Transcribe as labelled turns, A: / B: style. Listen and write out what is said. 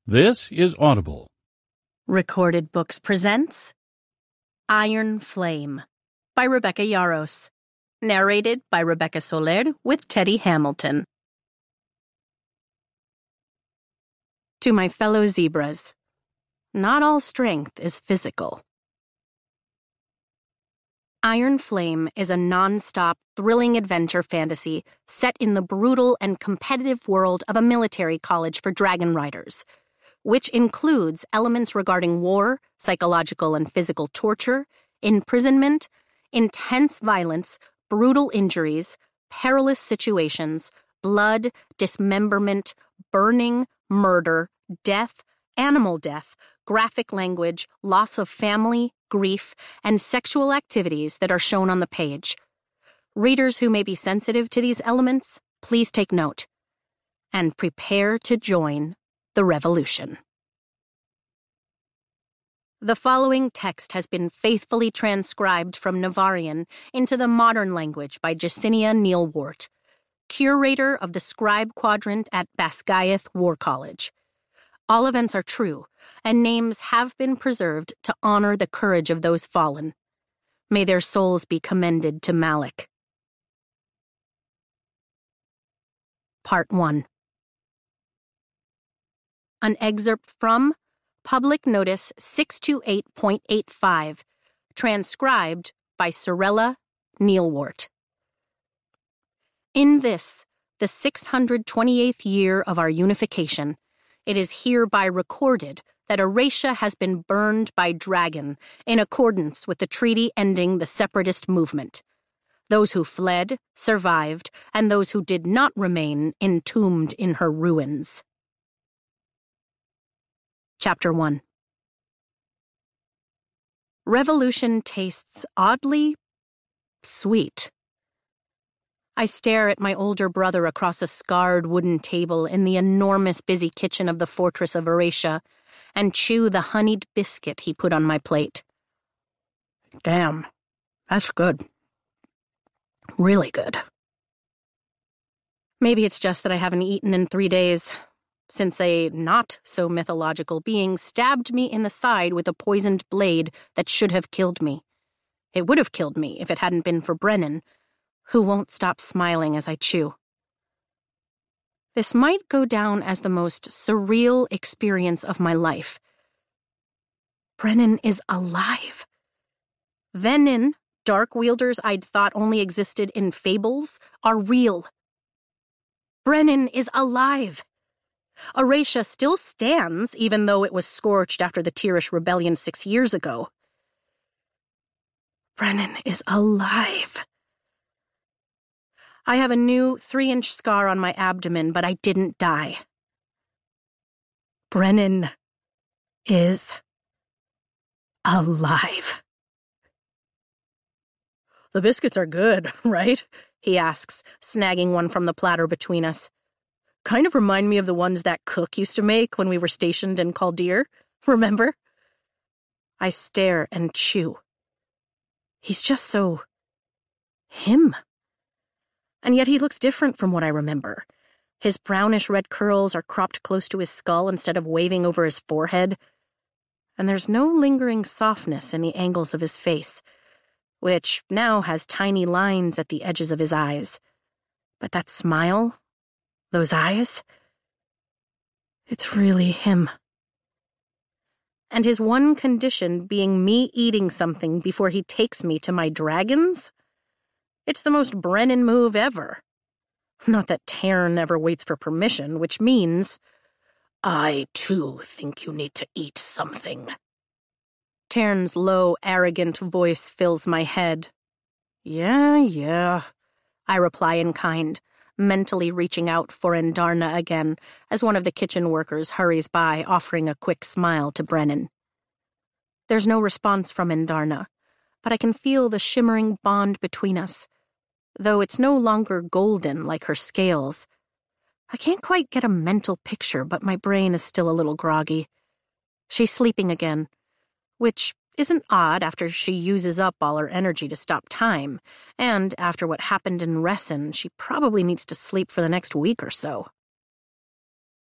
A: This is Audible.
B: Recorded Books presents Iron Flame by Rebecca Yarros. Narrated by Rebecca Soler with Teddy Hamilton. To my fellow zebras, not all strength is physical. Iron Flame is a non-stop, thrilling adventure fantasy set in the brutal and competitive world of a military college for dragon riders, which includes elements regarding war, psychological and physical torture, imprisonment, intense violence, brutal injuries, perilous situations, blood, dismemberment, burning, murder, death, animal death, graphic language, loss of family, grief, and sexual activities that are shown on the page. Readers who may be sensitive to these elements, please take note and prepare to join the revolution. The following text has been faithfully transcribed from Navarian into the modern language by Jesinia Neal-Wart, curator of the Scribe Quadrant at Basgiath War College. All events are true, and names have been preserved to honor the courage of those fallen. May their souls be commended to Malak. Part 1. An excerpt from Public Notice 628.85, transcribed by Sorella Neal-Wart. In this, the 628th year of our unification, it is hereby recorded that Aracia has been burned by dragon in accordance with the treaty ending the separatist movement. Those who fled, survived, and those who did not remain entombed in her ruins. Chapter 1. Revolution tastes oddly sweet. I stare at my older brother across a scarred wooden table in the enormous busy kitchen of the fortress of Aracia and chew the honeyed biscuit he put on my plate. Damn, that's good. Really good. Maybe it's just that I haven't eaten in 3 days, since a not-so-mythological being stabbed me in the side with a poisoned blade that should have killed me. It would have killed me if it hadn't been for Brennan, who won't stop smiling as I chew. This might go down as the most surreal experience of my life. Brennan is alive. Venin, dark wielders I'd thought only existed in fables, are real. Brennan is alive. Aracia still stands, even though it was scorched after the Tirish rebellion 6 years ago. Brennan is alive. I have a new 3-inch scar on my abdomen, but I didn't die. Brennan is alive. The biscuits are good, right? He asks, snagging one from the platter between us. Kind of remind me of the ones that cook used to make when we were stationed in Caldir, remember? I stare and chew. He's just so him. And yet he looks different from what I remember. His brownish-red curls are cropped close to his skull instead of waving over his forehead. And there's no lingering softness in the angles of his face, which now has tiny lines at the edges of his eyes. But that smile, those eyes, it's really him. And his one condition being me eating something before he takes me to my dragons? It's the most Brennan move ever. Not that Tairn ever waits for permission, which means, I, too, think you need to eat something. Tairn's low, arrogant voice fills my head. Yeah, I reply in kind, mentally reaching out for Endarna again, as one of the kitchen workers hurries by, offering a quick smile to Brennan. There's no response from Endarna, but I can feel the shimmering bond between us, though it's no longer golden like her scales. I can't quite get a mental picture, but my brain is still a little groggy. She's sleeping again, which isn't odd after she uses up all her energy to stop time, and after what happened in Ressen, she probably needs to sleep for the next week or so.